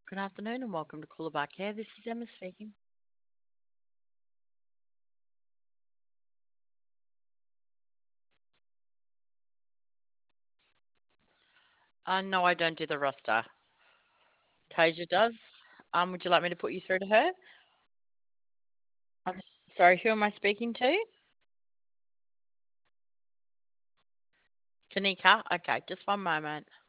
Good afternoon and welcome to Coolabah Care. This is Emma speaking. No, I don't do the roster. Tasia does. Would you like me to put you through to her? Sorry, who am I speaking to? Kanika? Okay, just one moment.